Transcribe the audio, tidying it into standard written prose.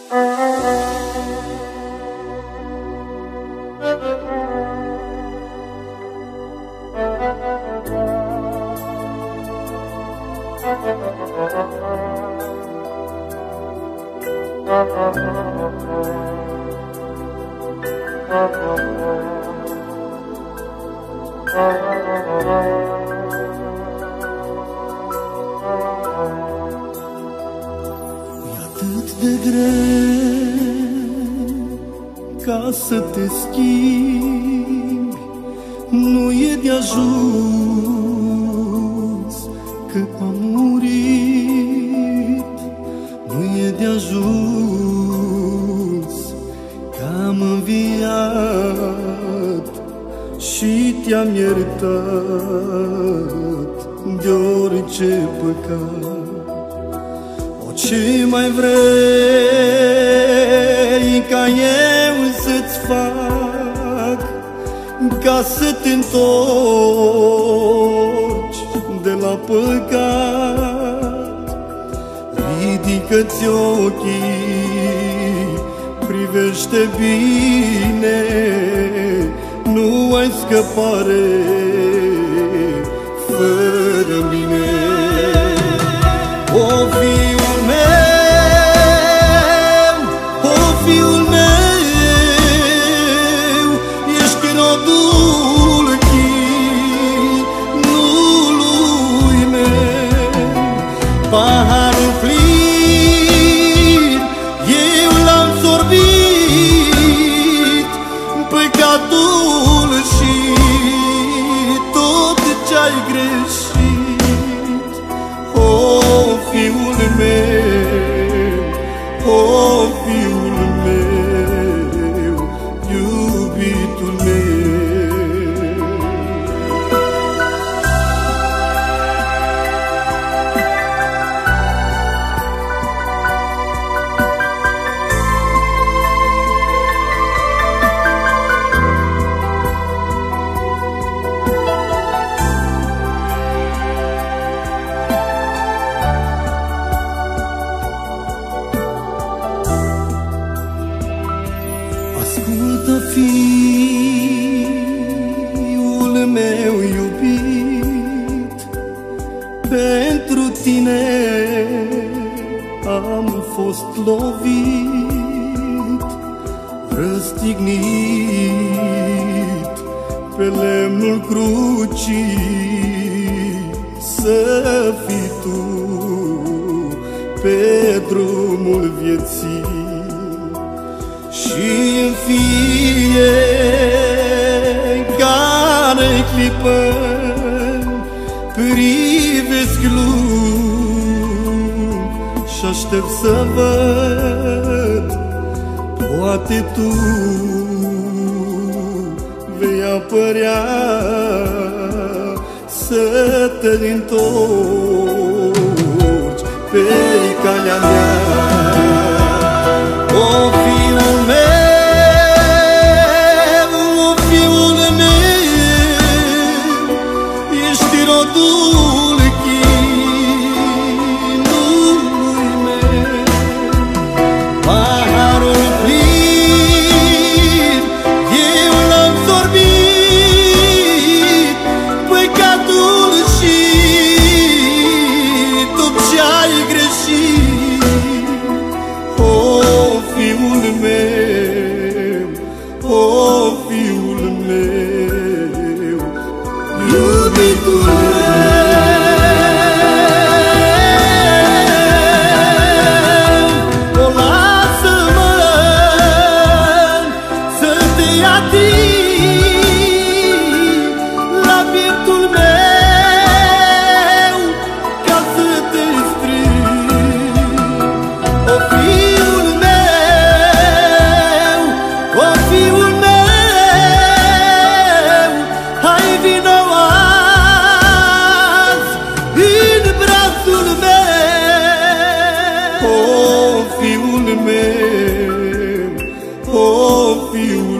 Atât de greu ca să te schimbi, nu e de ajuns că am murit, nu e de ajuns că am înviat și te-am iertat de orice păcat. Ce mai vrei ca eu să-ți fac ca să te întorci de la păcat? Ridică-ți ochii, privește bine, nu ai scăpare fără mine. O fiul meu, o fiul meu, ești rodul chinului meu. Paharul plin, eu l-am sorbit, păcatul și tot ce-ai greșit. O fiul meu, o fiul meu, iubitul meu. Ascultă, fiul meu iubit, pentru tine am fost lovit, răstignit pe lemnul crucii, să fii tu pe drumul vieții. Și în fiecare clipă privesc lung și aștept să văd, poate tu vei apărea să te întorci pe calea mea. O fiul meu, o fiul meu, ești rodul chinului meu. Paharul plin, eu l-am sorbit, păcatul și tot ce-ai greșit. Fiul meu, o fiul meu, iubitul meu. O lasă-mă să te ating la pieptul meu ca să te strig. O fiul meu, o fiul meu, hai vino azi în brațul meu. O fiul meu, o fiul